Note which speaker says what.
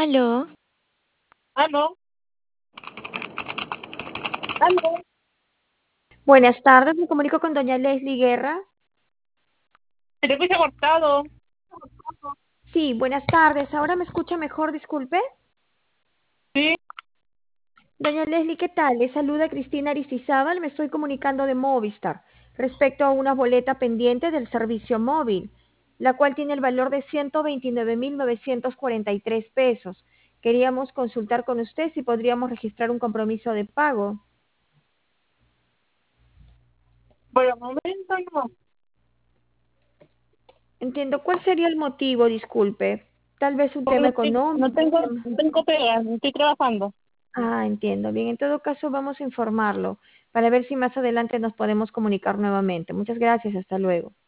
Speaker 1: Aló,
Speaker 2: Aló, aló.
Speaker 3: Buenas tardes, me comunico con doña Leslie Guerra.
Speaker 2: Se te escucha cortado.
Speaker 3: Sí, buenas tardes. ¿Ahora me escucha mejor? Disculpe.
Speaker 2: Sí,
Speaker 3: Doña Leslie, ¿qué tal? Le saluda Cristina Aristizábal. Me estoy comunicando de Movistar respecto a una boleta pendiente del servicio móvil, la cual tiene el valor de 129.943 pesos. Queríamos consultar con usted si podríamos registrar un compromiso de pago.
Speaker 2: por el momento no.
Speaker 3: Entiendo. ¿Cuál sería el motivo? Disculpe. Tal vez un
Speaker 2: Porque
Speaker 3: tema económico, un tema.
Speaker 2: no tengo pega, no estoy trabajando.
Speaker 3: Ah, entiendo. Bien, en todo caso vamos a informarlo para ver si más adelante nos podemos comunicar nuevamente. Muchas gracias, hasta luego.